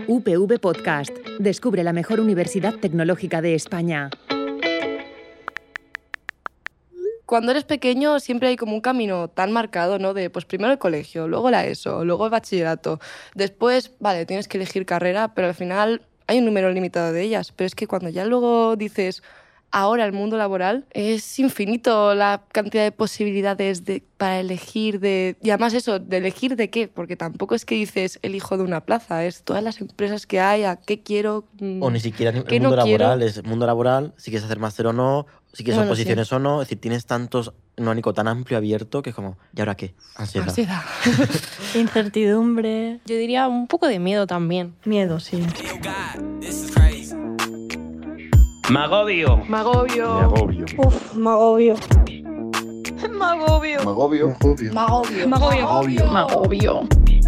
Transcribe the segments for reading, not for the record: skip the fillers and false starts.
UPV Podcast. Descubre la mejor universidad tecnológica de España. Cuando eres pequeño siempre hay como un camino tan marcado, ¿no? De pues primero el colegio, luego la ESO, luego el bachillerato. Después, vale, tienes que elegir carrera, pero al final hay un número limitado de ellas. Pero es que cuando ya luego dices, ahora el mundo laboral, es infinito la cantidad de posibilidades para elegir y además eso, de elegir de qué, porque tampoco es que dices elijo de una plaza, es todas las empresas que hay, a qué quiero, o ni siquiera el qué mundo no quiero. laboral, es el mundo laboral, si quieres hacer máster o no, si quieres Bueno, oposiciones sí. o no, es decir, tienes un abanico tan amplio abierto que es como, ¿y ahora qué? Ansiedad. Ansiedad. Incertidumbre. Yo diría un poco de miedo también. Miedo, sí. Magobio. Magobio. Uf, me agobio. Magobio. Magobio. Magobio. Magobio. Magobio.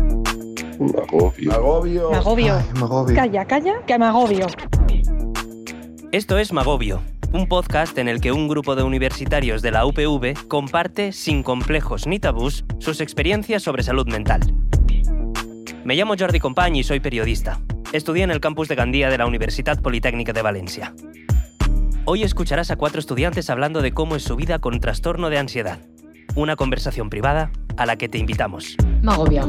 Magobio. Magobio. Ay, Magobio. Calla, que me agobio. Esto es Magobio, un podcast en el que un grupo de universitarios de la UPV comparte, sin complejos ni tabús, sus experiencias sobre salud mental. Me llamo Jordi Company y soy periodista. Estudié en el campus de Gandía de la Universitat Politécnica de Valencia. Hoy escucharás a 4 estudiantes hablando de cómo es su vida con trastorno de ansiedad. Una conversación privada a la que te invitamos. Magobio.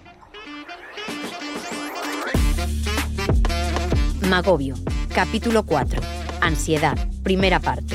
Magobio, capítulo 4. Ansiedad, primera parte.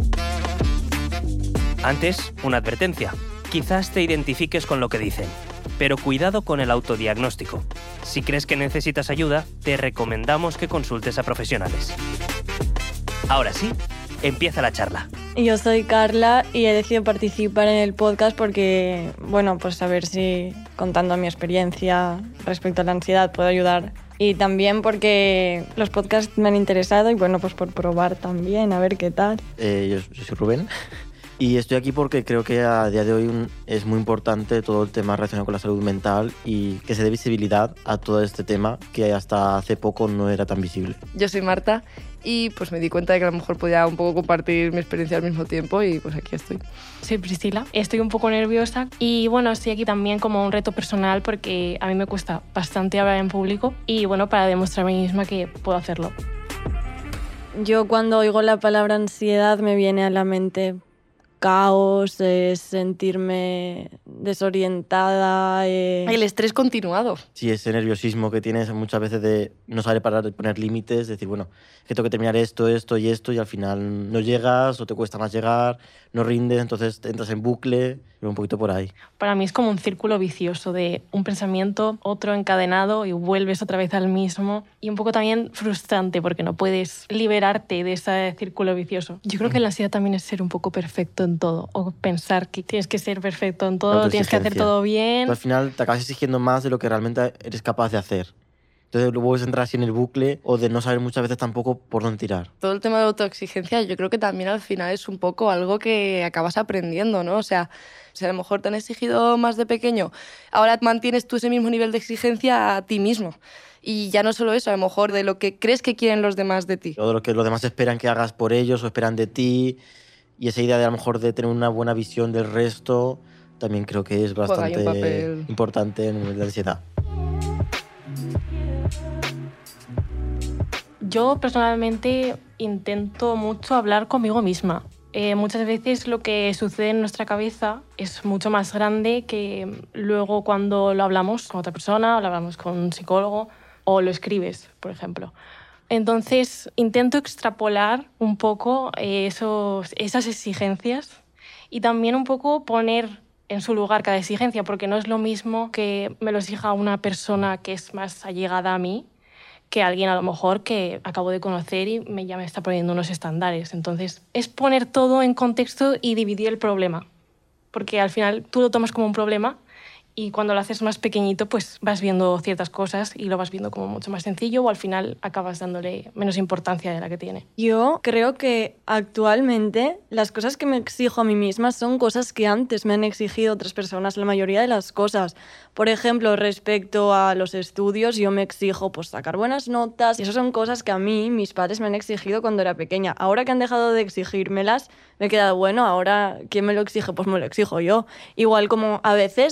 Antes, una advertencia. Quizás te identifiques con lo que dicen, pero cuidado con el autodiagnóstico. Si crees que necesitas ayuda, te recomendamos que consultes a profesionales. Ahora sí, empieza la charla. Yo soy Carla y he decidido participar en el podcast porque, bueno, pues a ver si contando mi experiencia respecto a la ansiedad puedo ayudar. Y también porque los podcasts me han interesado y, bueno, pues por probar también, a ver qué tal. Yo soy Rubén y estoy aquí porque creo que a día de hoy es muy importante todo el tema relacionado con la salud mental y que se dé visibilidad a todo este tema que hasta hace poco no era tan visible. Yo soy Marta y pues me di cuenta de que a lo mejor podía un poco compartir mi experiencia al mismo tiempo y pues aquí estoy. Soy Priscila. Estoy un poco nerviosa y bueno, estoy aquí también como un reto personal porque a mí me cuesta bastante hablar en público y bueno, para demostrarme a mí misma que puedo hacerlo. Yo cuando oigo la palabra ansiedad me viene a la mente caos, sentirme desorientada. El estrés continuado. Sí, ese nerviosismo que tienes muchas veces de no saber parar de poner límites, decir, bueno, es que tengo que terminar esto y al final no llegas o te cuesta más llegar, no rindes, entonces entras en bucle, pero un poquito por ahí. Para mí es como un círculo vicioso de un pensamiento, otro encadenado y vuelves otra vez al mismo. Y un poco también frustrante porque no puedes liberarte de ese círculo vicioso. Yo creo que la ansiedad también es ser un poco perfecto en todo o pensar que tienes que ser perfecto en todo, tienes que hacer todo bien. Pero al final te acabas exigiendo más de lo que realmente eres capaz de hacer. Entonces luego puedes entrar así en el bucle o de no saber muchas veces tampoco por dónde tirar. Todo el tema de autoexigencia yo creo que también al final es un poco algo que acabas aprendiendo, ¿no? O sea, si a lo mejor te han exigido más de pequeño, ahora mantienes tú ese mismo nivel de exigencia a ti mismo. Y ya no solo eso, a lo mejor de lo que crees que quieren los demás de ti. O de lo que los demás esperan que hagas por ellos o esperan de ti. Y esa idea de a lo mejor de tener una buena visión del resto también creo que es bastante importante en la ansiedad. Yo personalmente intento mucho hablar conmigo misma. Muchas veces lo que sucede en nuestra cabeza es mucho más grande que luego cuando lo hablamos con otra persona o lo hablamos con un psicólogo o lo escribes, por ejemplo. Entonces intento extrapolar un poco esas exigencias y también un poco poner en su lugar cada exigencia, porque no es lo mismo que me lo exija una persona que es más allegada a mí que alguien a lo mejor que acabo de conocer y ya me está poniendo unos estándares. Entonces, es poner todo en contexto y dividir el problema. Porque al final tú lo tomas como un problema y cuando lo haces más pequeñito, pues vas viendo ciertas cosas y lo vas viendo como mucho más sencillo o al final acabas dándole menos importancia de la que tiene. Yo creo que actualmente las cosas que me exijo a mí misma son cosas que antes me han exigido otras personas, la mayoría de las cosas. Por ejemplo, respecto a los estudios, yo me exijo pues sacar buenas notas y eso son cosas que a mí mis padres me han exigido cuando era pequeña. Ahora que han dejado de exigírmelas, me he quedado, bueno, ahora ¿quién me lo exige? Pues me lo exijo yo. Igual como a veces tengo la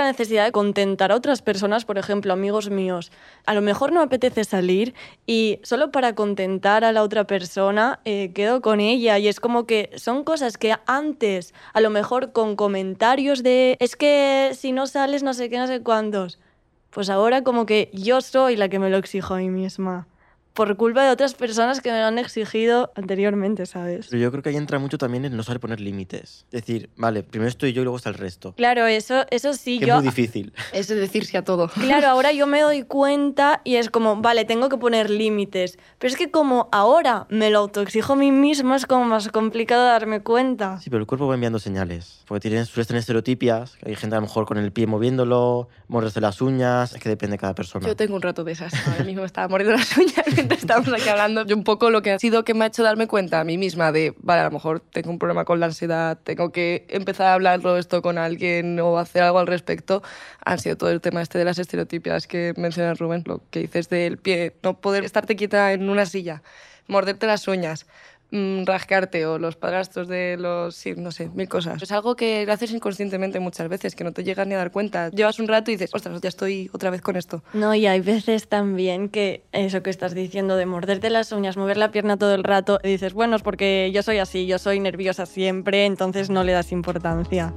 la necesidad de contentar a otras personas, por ejemplo, amigos míos. A lo mejor no me apetece salir y solo para contentar a la otra persona quedo con ella. Y es como que son cosas que antes, a lo mejor con comentarios de es que si no sales no sé qué, no sé cuántos, pues ahora como que yo soy la que me lo exijo a mí misma. Por culpa de otras personas que me lo han exigido anteriormente, ¿sabes? Pero yo creo que ahí entra mucho también el no saber poner límites. Es decir, vale, primero estoy yo y luego está el resto. Claro, eso sí, Que yo... es muy difícil. Es decirse a todo. Claro, ahora yo me doy cuenta y es como, vale, tengo que poner límites. Pero es que como ahora me lo autoexijo a mí misma, es como más complicado darme cuenta. Sí, pero el cuerpo va enviando señales. Porque sueles tener estereotipias, hay gente a lo mejor con el pie moviéndolo, morderse las uñas, es que depende de cada persona. Yo tengo un rato de esas. Ahora mismo me estaba mordiendo las uñas mientras estábamos aquí hablando. Yo un poco lo que ha sido que me ha hecho darme cuenta a mí misma de, vale, a lo mejor tengo un problema con la ansiedad, tengo que empezar a hablarlo esto con alguien o hacer algo al respecto, han sido todo el tema este de las estereotipias que menciona Rubén. Lo que dices del pie, no poder estarte quieta en una silla, morderte las uñas, rascarte o los padrastros de los... Sí, no sé, mil cosas. Es algo que lo haces inconscientemente muchas veces, que no te llegas ni a dar cuenta. Llevas un rato y dices, ostras, ya estoy otra vez con esto. No, y hay veces también que eso que estás diciendo de morderte las uñas, mover la pierna todo el rato, y dices, bueno, es porque yo soy así, yo soy nerviosa siempre, entonces no le das importancia.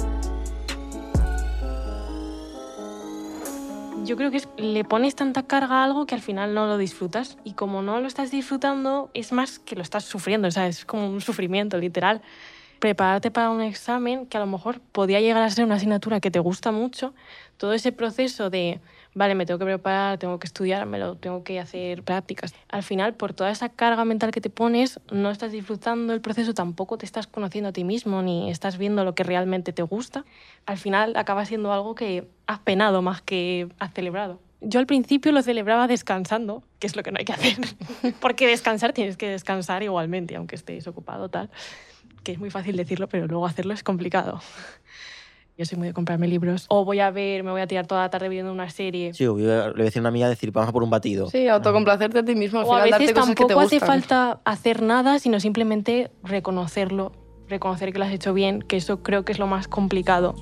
Yo creo que le pones tanta carga a algo que al final no lo disfrutas. Y como no lo estás disfrutando, es más que lo estás sufriendo. O sea, es como un sufrimiento, literal. Prepararte para un examen que a lo mejor podía llegar a ser una asignatura que te gusta mucho. Todo ese proceso de, vale, me tengo que preparar, tengo que estudiármelo, tengo que hacer prácticas. Al final, por toda esa carga mental que te pones, no estás disfrutando el proceso, tampoco te estás conociendo a ti mismo, ni estás viendo lo que realmente te gusta. Al final acaba siendo algo que has penado más que has celebrado. Yo al principio lo celebraba descansando, que es lo que no hay que hacer. Porque descansar tienes que descansar igualmente, aunque estés ocupado, tal. Que es muy fácil decirlo, pero luego hacerlo es complicado. Yo soy muy de comprarme libros. O me voy a tirar toda la tarde viendo una serie. Sí, o le voy a decir a una amiga decir, vamos a por un batido. Sí, autocomplacerte a ti mismo. Al O a final, veces darte cosas que te tampoco hace gustan. falta hacer nada, sino simplemente reconocerlo, reconocer que lo has hecho bien, que eso creo que es lo más complicado.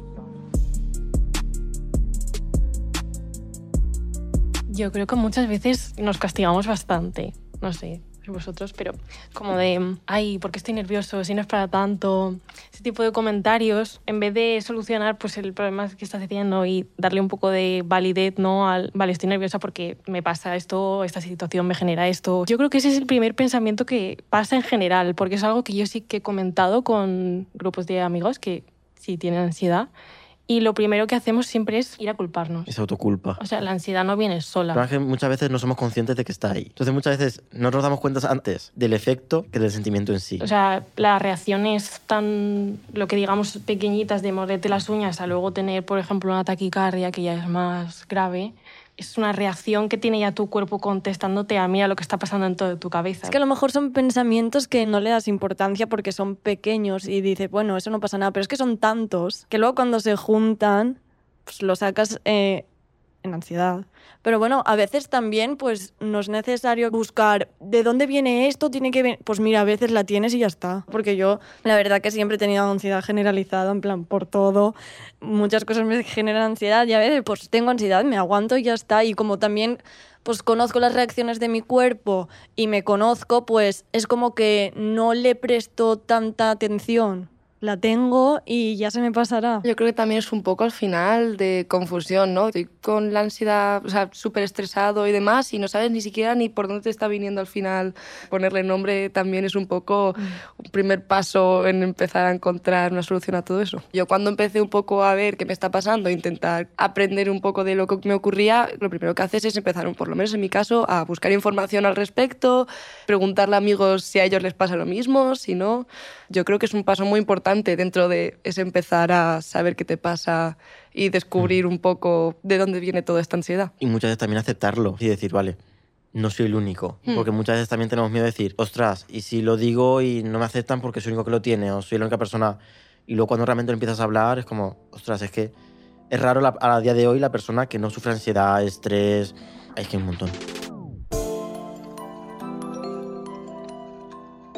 Yo creo que muchas veces nos castigamos bastante, no sé vosotros, pero como de, ay, ¿por qué estoy nervioso? Si no es para tanto. Ese tipo de comentarios, en vez de solucionar pues, el problema que estás teniendo y darle un poco de validez, ¿no? Vale, estoy nerviosa porque me pasa esto, esta situación me genera esto. Yo creo que ese es el primer pensamiento que pasa en general, porque es algo que yo sí que he comentado con grupos de amigos que sí tienen ansiedad. Y lo primero que hacemos siempre es ir a culparnos. Es autoculpa. O sea, la ansiedad no viene sola. Pero es que muchas veces no somos conscientes de que está ahí. Entonces muchas veces no nos damos cuenta antes del efecto que del sentimiento en sí. O sea, las reacciones tan, lo que digamos, pequeñitas de morderte las uñas a luego tener, por ejemplo, una taquicardia, que ya es más grave, es una reacción que tiene ya tu cuerpo contestándote a mí a lo que está pasando en toda tu cabeza. Es que a lo mejor son pensamientos que no le das importancia porque son pequeños y dices, bueno, eso no pasa nada, pero es que son tantos que luego cuando se juntan, pues lo sacas en ansiedad. Pero bueno, a veces también pues no es necesario buscar de dónde viene esto, tiene que venir. Pues mira, a veces la tienes y ya está. Porque yo, la verdad que siempre he tenido ansiedad generalizada, en plan, por todo. Muchas cosas me generan ansiedad y a veces pues tengo ansiedad, me aguanto y ya está. Y como también pues conozco las reacciones de mi cuerpo y me conozco, pues es como que no le presto tanta atención. La tengo y ya se me pasará. Yo creo que también es un poco al final de confusión, ¿no? Estoy con la ansiedad, o sea, súper estresado y demás y no sabes ni siquiera ni por dónde te está viniendo al final. Ponerle nombre también es un poco un primer paso en empezar a encontrar una solución a todo eso. Yo cuando empecé un poco a ver qué me está pasando, intentar aprender un poco de lo que me ocurría, lo primero que haces es empezar, por lo menos en mi caso, a buscar información al respecto, preguntarle a amigos si a ellos les pasa lo mismo, si no. Yo creo que es un paso muy importante dentro de ese empezar a saber qué te pasa y descubrir un poco de dónde viene toda esta ansiedad. Y muchas veces también aceptarlo y decir, vale, no soy el único. Porque muchas veces también tenemos miedo de decir, ostras, y si lo digo y no me aceptan porque soy el único que lo tiene o soy la única persona. Y luego cuando realmente lo empiezas a hablar es como, ostras, es que es raro a día de hoy la persona que no sufre ansiedad, estrés. Es que hay un montón.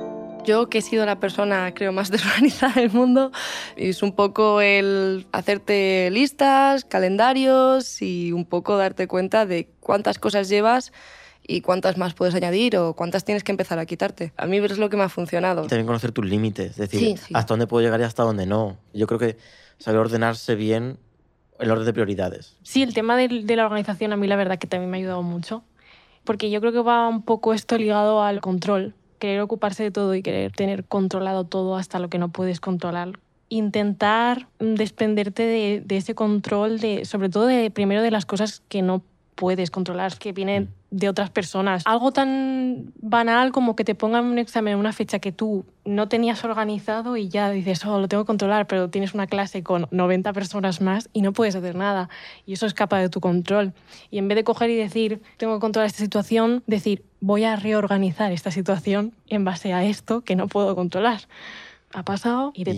Yo, que he sido la persona, creo, más desorganizada del mundo, es un poco el hacerte listas, calendarios y un poco darte cuenta de cuántas cosas llevas y cuántas más puedes añadir o cuántas tienes que empezar a quitarte. A mí es lo que me ha funcionado. Y también conocer tus límites, es decir, Sí. hasta dónde puedo llegar y hasta dónde no. Yo creo que saber ordenarse bien el orden de prioridades. Sí, el tema de la organización a mí la verdad que también me ha ayudado mucho, porque yo creo que va un poco esto ligado al control, querer ocuparse de todo y querer tener controlado todo hasta lo que no puedes controlar. Intentar desprenderte de ese control, sobre todo primero de las cosas que no puedes controlar, que vienen de otras personas. Algo tan banal como que te pongan un examen en una fecha que tú no tenías organizado y ya dices, lo tengo que controlar, pero tienes una clase con 90 personas más y no puedes hacer nada. Y eso escapa de tu control. Y en vez de coger y decir, tengo que controlar esta situación, decir, voy a reorganizar esta situación en base a esto que no puedo controlar. Ha pasado y te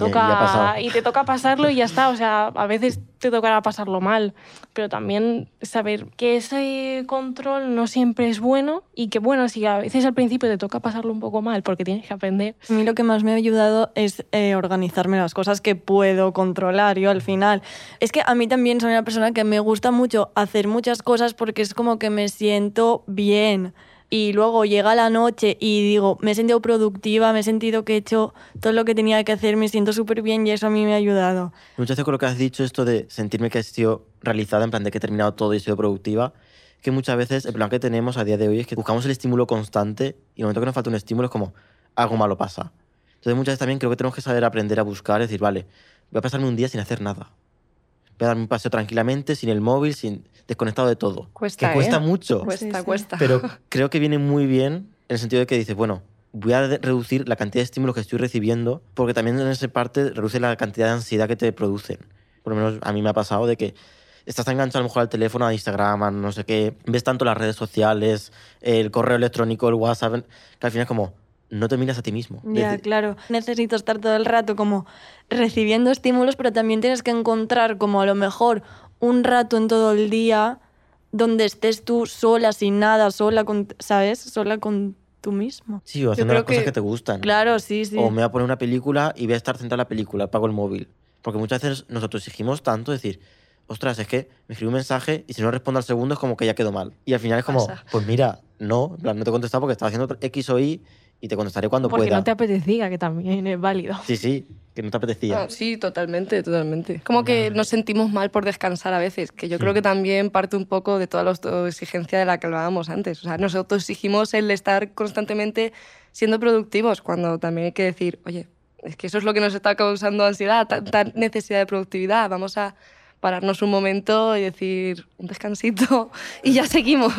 toca pasarlo y ya está. O sea, a veces te tocará pasarlo mal, pero también saber que ese control no siempre es bueno y que, bueno, si a veces al principio te toca pasarlo un poco mal porque tienes que aprender. A mí lo que más me ha ayudado es organizarme las cosas que puedo controlar yo al final. Es que a mí también soy una persona que me gusta mucho hacer muchas cosas porque es como que me siento bien. Y luego llega la noche y digo, me he sentido productiva, me he sentido que he hecho todo lo que tenía que hacer, me siento súper bien y eso a mí me ha ayudado. Muchas veces con lo que has dicho, esto de sentirme que he sido realizada, en plan de que he terminado todo y he sido productiva, que muchas veces el plan que tenemos a día de hoy es que buscamos el estímulo constante y en el momento que nos falta un estímulo es como algo malo pasa. Entonces muchas veces también creo que tenemos que saber aprender a buscar, es decir, vale, voy a pasarme un día sin hacer nada. Voy a darme un paseo tranquilamente, sin el móvil, desconectado de todo. Cuesta, que cuesta mucho. Cuesta. Pero creo que viene muy bien en el sentido de que dices, bueno, voy a reducir la cantidad de estímulos que estoy recibiendo porque también en esa parte reduce la cantidad de ansiedad que te producen. Por lo menos a mí me ha pasado de que estás enganchado a lo mejor al teléfono, a Instagram, a no sé qué, ves tanto las redes sociales, el correo electrónico, el WhatsApp, que al final es como, no te miras a ti mismo. Ya, claro. Necesito estar todo el rato como recibiendo estímulos, pero también tienes que encontrar como a lo mejor un rato en todo el día donde estés tú sola, sin nada, sola con, ¿sabes? Sola con tú mismo. Sí, o haciendo las cosas que te gustan. Claro, sí. O me voy a poner una película y voy a estar centrada en la película, apago el móvil. Porque muchas veces nosotros exigimos tanto, decir, ostras, es que me escribe un mensaje y si no respondo al segundo es como que ya quedó mal. Y al final es como, pues mira, no, en plan, no te he contestado porque estaba haciendo X o Y y te contestaré cuando pueda. Porque no te apetecía, que también es válido. Sí, que no te apetecía. Sí, totalmente. Como que nos sentimos mal por descansar a veces, que yo creo que también parte un poco de toda la autoexigencia de la que hablábamos antes. O sea, nosotros exigimos el estar constantemente siendo productivos, cuando también hay que decir, oye, es que eso es lo que nos está causando ansiedad, tanta necesidad de productividad. Vamos a pararnos un momento y decir un descansito y ya seguimos.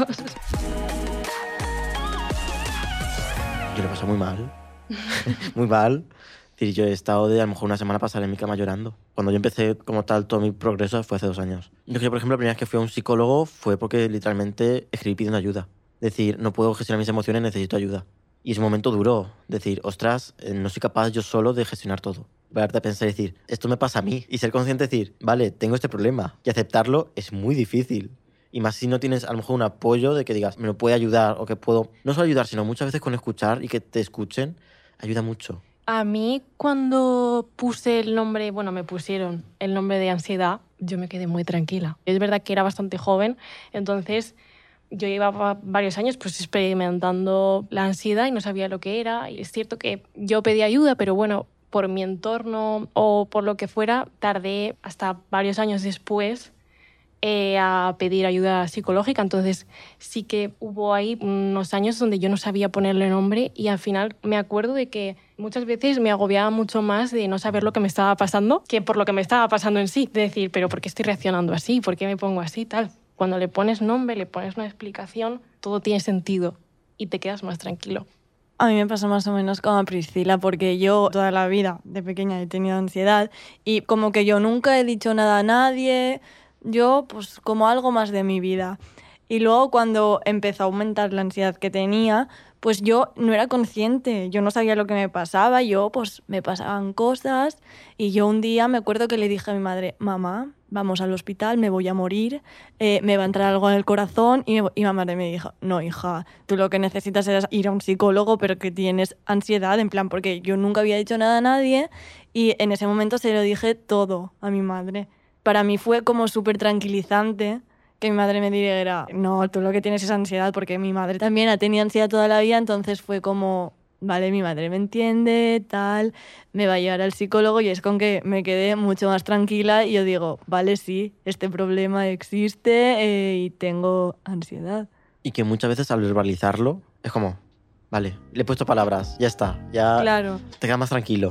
Yo lo paso muy mal. Muy mal. Es decir, yo he estado de a lo mejor una semana pasada en mi cama llorando. Cuando yo empecé como tal todo mi progreso fue hace 2 años. Yo, por ejemplo, la primera vez que fui a un psicólogo fue porque literalmente escribí pidiendo ayuda. Es decir, no puedo gestionar mis emociones, necesito ayuda. Y ese momento duró. Decir, ostras, no soy capaz yo solo de gestionar todo. Verte a pensar y decir, esto me pasa a mí. Y ser consciente de decir, vale, tengo este problema. Y aceptarlo es muy difícil. Y más si no tienes a lo mejor un apoyo de que digas, me lo puede ayudar o que puedo... No solo ayudar, sino muchas veces con escuchar y que te escuchen, ayuda mucho. A mí cuando puse el nombre, me pusieron el nombre de ansiedad, yo me quedé muy tranquila. Es verdad que era bastante joven, entonces yo llevaba varios años pues experimentando la ansiedad y no sabía lo que era. Y es cierto que yo pedí ayuda, pero bueno, por mi entorno o por lo que fuera, tardé hasta varios años después a pedir ayuda psicológica. Entonces sí que hubo ahí unos años donde yo no sabía ponerle nombre y al final me acuerdo de que muchas veces me agobiaba mucho más de no saber lo que me estaba pasando que por lo que me estaba pasando en sí. De decir, pero ¿por qué estoy reaccionando así? ¿Por qué me pongo así? Tal. Cuando le pones nombre, le pones una explicación, todo tiene sentido y te quedas más tranquilo. A mí me pasa más o menos como a Priscila, porque yo toda la vida de pequeña he tenido ansiedad y como que yo nunca he dicho nada a nadie, yo pues como algo más de mi vida. Y luego cuando empezó a aumentar la ansiedad que tenía, pues yo no era consciente, yo no sabía lo que me pasaba, pues me pasaban cosas y yo un día me acuerdo que le dije a mi madre, mamá, vamos al hospital, me voy a morir, me va a entrar algo en el corazón y mi madre me dijo, no hija, tú lo que necesitas es ir a un psicólogo pero que tienes ansiedad, en plan, porque yo nunca había dicho nada a nadie y en ese momento se lo dije todo a mi madre. Para mí fue como súper tranquilizante que mi madre me dijera, no, tú lo que tienes es ansiedad, porque mi madre también ha tenido ansiedad toda la vida, entonces fue como, vale, mi madre me entiende, tal, me va a llevar al psicólogo y es con que me quedé mucho más tranquila y yo digo, vale, sí, este problema existe y tengo ansiedad. Y que muchas veces al verbalizarlo es como, vale, le he puesto palabras, ya está, ya Claro. te quedas más tranquilo.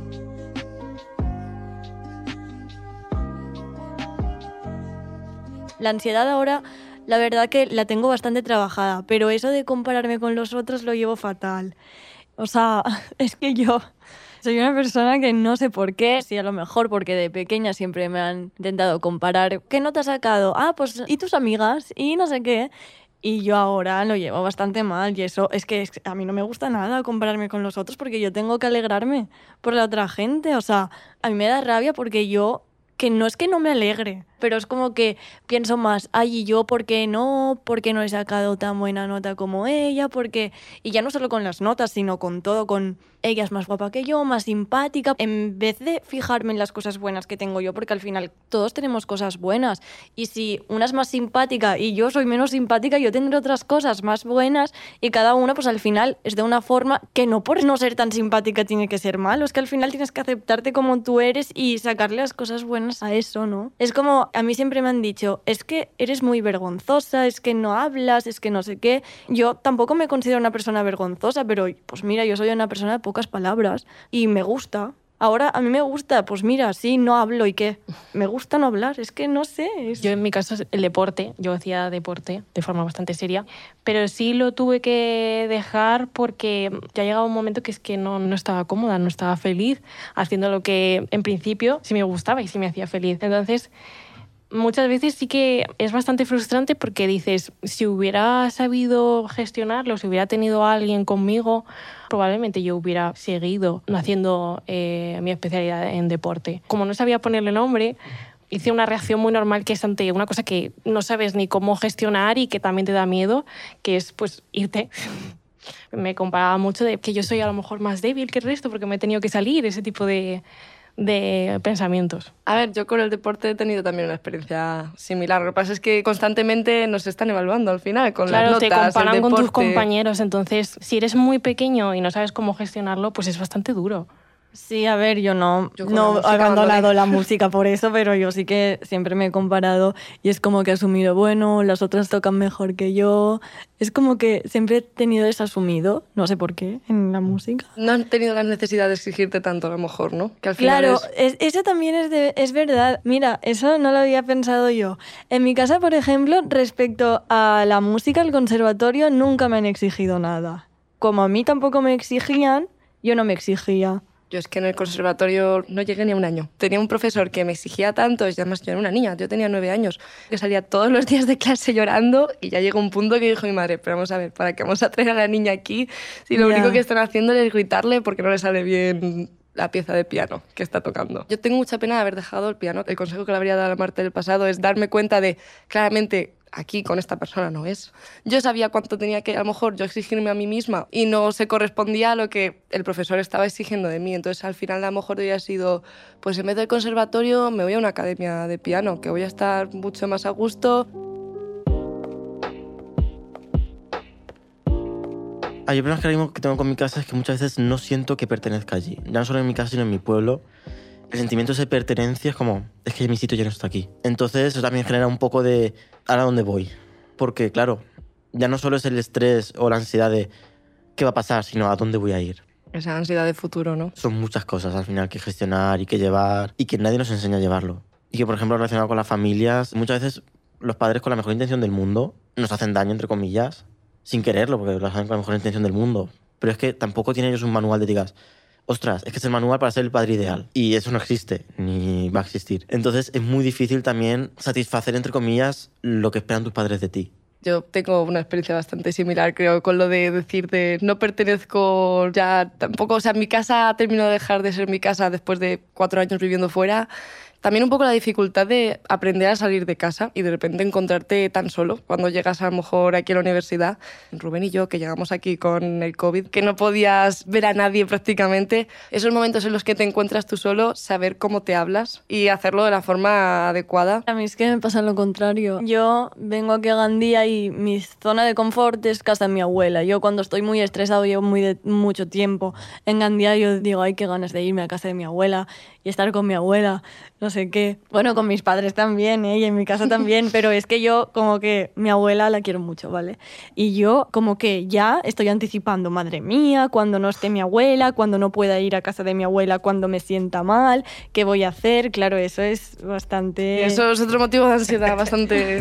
La ansiedad ahora, la verdad que la tengo bastante trabajada, pero eso de compararme con los otros lo llevo fatal. O sea, es que yo soy una persona que no sé por qué, sí, a lo mejor porque de pequeña siempre me han intentado comparar. ¿Qué nota has sacado? Ah, pues, ¿y tus amigas? Y no sé qué. Y yo ahora lo llevo bastante mal y eso es que a mí no me gusta nada compararme con los otros porque yo tengo que alegrarme por la otra gente. O sea, a mí me da rabia porque yo, que no es que no me alegre, pero es como que pienso más, ay, ¿y yo por qué no? ¿Por qué no he sacado tan buena nota como ella? Porque y ya no solo con las notas, sino con todo, con ella es más guapa que yo, más simpática, en vez de fijarme en las cosas buenas que tengo yo, porque al final todos tenemos cosas buenas, y si una es más simpática y yo soy menos simpática, yo tendré otras cosas más buenas, y cada una pues al final es de una forma que no por no ser tan simpática tiene que ser malo, es que al final tienes que aceptarte como tú eres y sacarle las cosas buenas a eso, ¿no? Es como, a mí siempre me han dicho, es que eres muy vergonzosa, es que no hablas, es que no sé qué. Yo tampoco me considero una persona vergonzosa, pero pues mira, yo soy una persona de pocas palabras y me gusta. Ahora a mí me gusta, pues mira, sí, no hablo y qué. Me gusta no hablar, es que no sé. Yo en mi caso el deporte, yo hacía deporte de forma bastante seria, pero sí lo tuve que dejar porque ya llegaba un momento que es que no estaba cómoda, no estaba feliz haciendo lo que en principio sí me gustaba y sí me hacía feliz. Entonces, muchas veces sí que es bastante frustrante porque dices, si hubiera sabido gestionarlo, si hubiera tenido a alguien conmigo, probablemente yo hubiera seguido haciendo mi especialidad en deporte. Como no sabía ponerle nombre, hice una reacción muy normal que es ante una cosa que no sabes ni cómo gestionar y que también te da miedo, que es pues irte. Me comparaba mucho de que yo soy a lo mejor más débil que el resto porque me he tenido que salir, ese tipo de pensamientos. A ver, yo con el deporte he tenido también una experiencia similar. Lo que pasa es que constantemente nos están evaluando al final con las notas, te comparan el con tus deporte. compañeros, entonces si eres muy pequeño y no sabes cómo gestionarlo, pues es bastante duro. Sí, a ver, yo no Yo con la he música abandonado abandoné. la música por eso, pero yo sí que siempre me he comparado y es como que he asumido, bueno, las otras tocan mejor que yo. Es como que siempre he tenido eso asumido, no sé por qué, en la música. No han tenido la necesidad de exigirte tanto, a lo mejor, ¿no? Que al final Claro, eso también es verdad. Mira, eso no lo había pensado yo. En mi casa, por ejemplo, respecto a la música, al conservatorio, nunca me han exigido nada. Como a mí tampoco me exigían, yo no me exigía. Yo es que en el conservatorio no llegué ni a un año. Tenía un profesor que me exigía tanto, y además yo era una niña, yo tenía 9 años, que salía todos los días de clase llorando y ya llegó un punto que dijo mi madre, pero vamos a ver, ¿para qué vamos a traer a la niña aquí si lo Ya. único que están haciendo es gritarle porque no le sale bien la pieza de piano que está tocando? Yo tengo mucha pena de haber dejado el piano. El consejo que le habría dado a Marta del pasado es darme cuenta de, claramente, aquí con esta persona no es. Yo sabía cuánto tenía que, a lo mejor, yo exigirme a mí misma y no se correspondía a lo que el profesor estaba exigiendo de mí. Entonces, al final, a lo mejor habría sido, pues en vez del conservatorio, me voy a una academia de piano, que voy a estar mucho más a gusto. Hay problemas que ahora mismo que tengo con mi casa es que muchas veces no siento que pertenezca allí. Ya no solo en mi casa, sino en mi pueblo. El sentimiento de pertenencia es como, es que mi sitio ya no está aquí. Entonces eso también genera un poco de, ¿ahora dónde voy? Porque claro, ya no solo es el estrés o la ansiedad de qué va a pasar, sino a dónde voy a ir. Esa ansiedad de futuro, ¿no? Son muchas cosas al final que gestionar y que llevar y que nadie nos enseña a llevarlo. Y que, por ejemplo, relacionado con las familias, muchas veces los padres con la mejor intención del mundo nos hacen daño, entre comillas, sin quererlo, porque lo hacen con la mejor intención del mundo. Pero es que tampoco tienen ellos un manual de digas, ostras, es que es el manual para ser el padre ideal. Y eso no existe, ni va a existir. Entonces es muy difícil también satisfacer, entre comillas, lo que esperan tus padres de ti. Yo tengo una experiencia bastante similar, creo, con lo de decir de no pertenezco ya tampoco, o sea, mi casa ha terminado de dejar de ser mi casa después de 4 años viviendo fuera. También un poco la dificultad de aprender a salir de casa y de repente encontrarte tan solo cuando llegas a lo mejor aquí a la universidad. Rubén y yo, que llegamos aquí con el COVID, que no podías ver a nadie prácticamente, esos momentos en los que te encuentras tú solo, saber cómo te hablas y hacerlo de la forma adecuada. A mí es que me pasa lo contrario. Yo vengo aquí a Gandía y mi zona de confort es casa de mi abuela. Yo cuando estoy muy estresado, llevo mucho tiempo en Gandía, yo digo, ay, qué ganas de irme a casa de mi abuela y estar con mi abuela, no sé qué. Bueno, con mis padres también, y en mi casa también, pero es que yo como que mi abuela la quiero mucho, ¿vale? Y yo como que ya estoy anticipando, madre mía, cuando no esté mi abuela, cuando no pueda ir a casa de mi abuela, cuando me sienta mal, ¿qué voy a hacer? Claro, eso es bastante... Y eso es otro motivo de ansiedad bastante...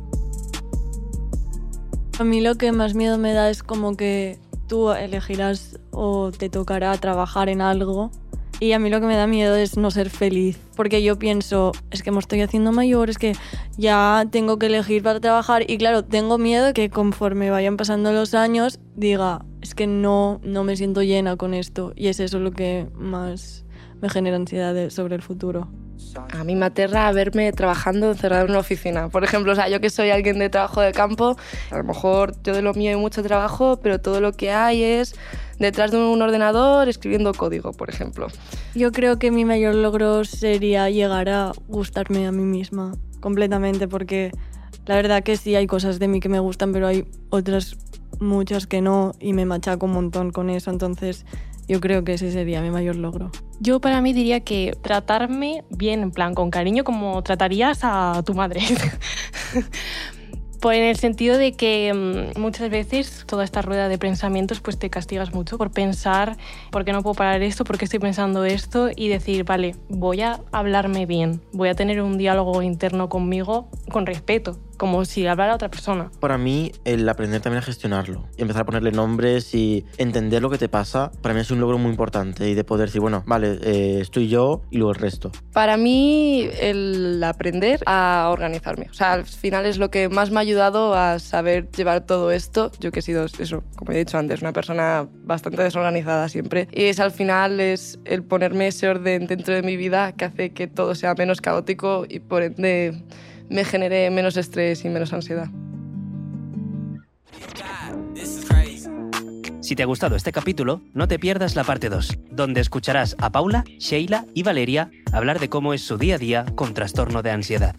A mí lo que más miedo me da es como que tú elegirás o te tocará trabajar en algo. Y a mí lo que me da miedo es no ser feliz, porque yo pienso, es que me estoy haciendo mayor, es que ya tengo que elegir para trabajar y claro, tengo miedo de que conforme vayan pasando los años diga, es que no me siento llena con esto y es eso lo que más me genera ansiedad sobre el futuro. A mí me aterra verme trabajando encerrada en una oficina. Por ejemplo, o sea, yo que soy alguien de trabajo de campo, a lo mejor yo de lo mío hay mucho trabajo, pero todo lo que hay es detrás de un ordenador escribiendo código, por ejemplo. Yo creo que mi mayor logro sería llegar a gustarme a mí misma completamente, porque la verdad que sí hay cosas de mí que me gustan, pero hay otras muchas que no y me machaco un montón con eso, entonces yo creo que ese sería mi mayor logro. Yo para mí diría que tratarme bien, en plan, con cariño, como tratarías a tu madre. Pues en el sentido de que muchas veces toda esta rueda de pensamientos pues te castigas mucho por pensar ¿por qué no puedo parar esto? ¿Por qué estoy pensando esto? Y decir, vale, voy a hablarme bien, voy a tener un diálogo interno conmigo con respeto, como si hablara a otra persona. Para mí, el aprender también a gestionarlo y empezar a ponerle nombres y entender lo que te pasa, para mí es un logro muy importante y de poder decir, bueno, vale, estoy yo y luego el resto. Para mí, el aprender a organizarme. O sea, al final es lo que más me ha ayudado a saber llevar todo esto. Yo que he sido, eso, como he dicho antes, una persona bastante desorganizada siempre. Y es al final es el ponerme ese orden dentro de mi vida que hace que todo sea menos caótico y por ende me genere menos estrés y menos ansiedad. Si te ha gustado este capítulo, no te pierdas la parte 2, donde escucharás a Paula, Sheila y Valeria hablar de cómo es su día a día con trastorno de ansiedad.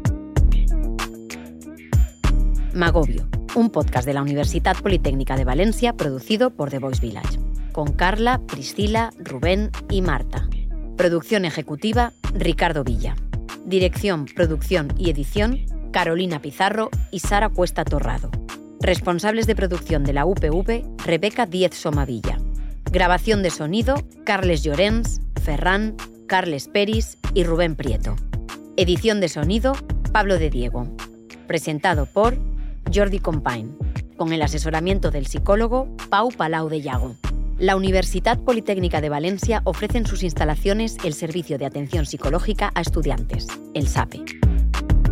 Magobio, un podcast de la Universitat Politécnica de Valencia producido por The Voice Village, con Carla, Priscila, Rubén y Marta. Producción ejecutiva, Ricardo Villa. Dirección, producción y edición, Carolina Pizarro y Sara Cuesta Torrado. Responsables de producción de la UPV, Rebeca Díez Somavilla. Grabación de sonido, Carles Llorens, Ferran, Carles Peris y Rubén Prieto. Edición de sonido, Pablo de Diego. Presentado por Jordi Compain, con el asesoramiento del psicólogo Pau Palau de Yago. La Universitat Politécnica de Valencia ofrece en sus instalaciones el servicio de atención psicológica a estudiantes, el SAPE.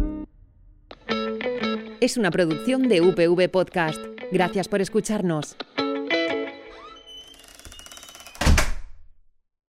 Es una producción de UPV Podcast. Gracias por escucharnos.